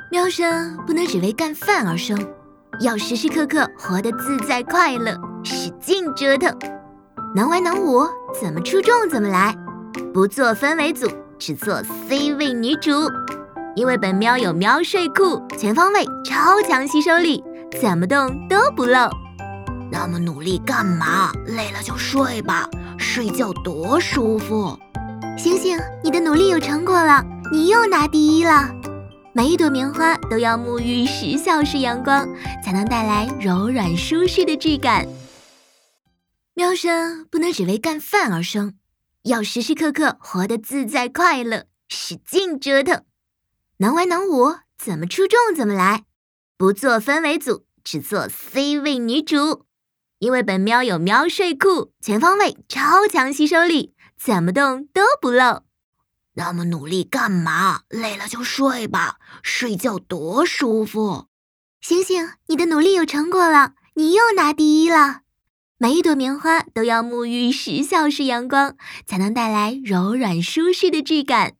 喵生不能只为干饭而生，要时时刻刻活得自在快乐，使劲折腾。能文能武，怎么出众怎么来，不做分为组，只做 C 位女主。因为本喵有喵睡裤，全方位超强吸收力，怎么动都不漏。 那么努力干嘛？累了就睡吧，睡觉多舒服。 醒醒，你的努力有成果了，你又拿第一了。每一朵棉花都要沐浴10小时阳光，才能带来柔软舒适的质感。喵生不能只为干饭而生，要时时刻刻活得自在快乐，使劲折腾。能文能武，怎么出众怎么来，不做分为组，只做 C 位女主。因为本喵有喵睡裤，全方位超强吸收力，怎么动都不漏。 那么努力干嘛？累了就睡吧，睡觉多舒服。 醒醒，你的努力有成果了，你又拿第一了。每一朵棉花都要沐浴10小时阳光，才能带来柔软舒适的质感。